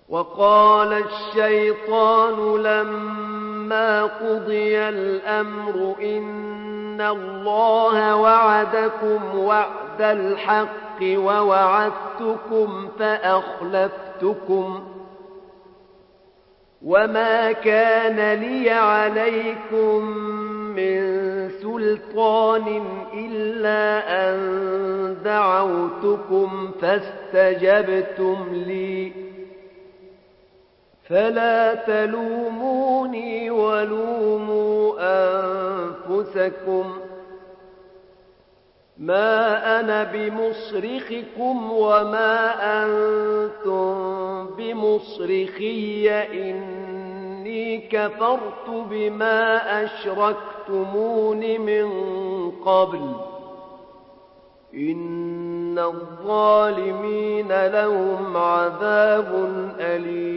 وقال الشيطان لما قضي الأمر إن الله وعدكم وعد الحق ووعدتكم فأخلفتكم وما كان لي عليكم من سلطان إلا أن دعوتكم فاستجبتم لي فلا تلوموني ولوموا أنفسكم ما أنا بمصرخكم وما أنتم بمصرخي إني كفرت بما أشركتمون من قبل إن الظالمين لهم عذاب أليم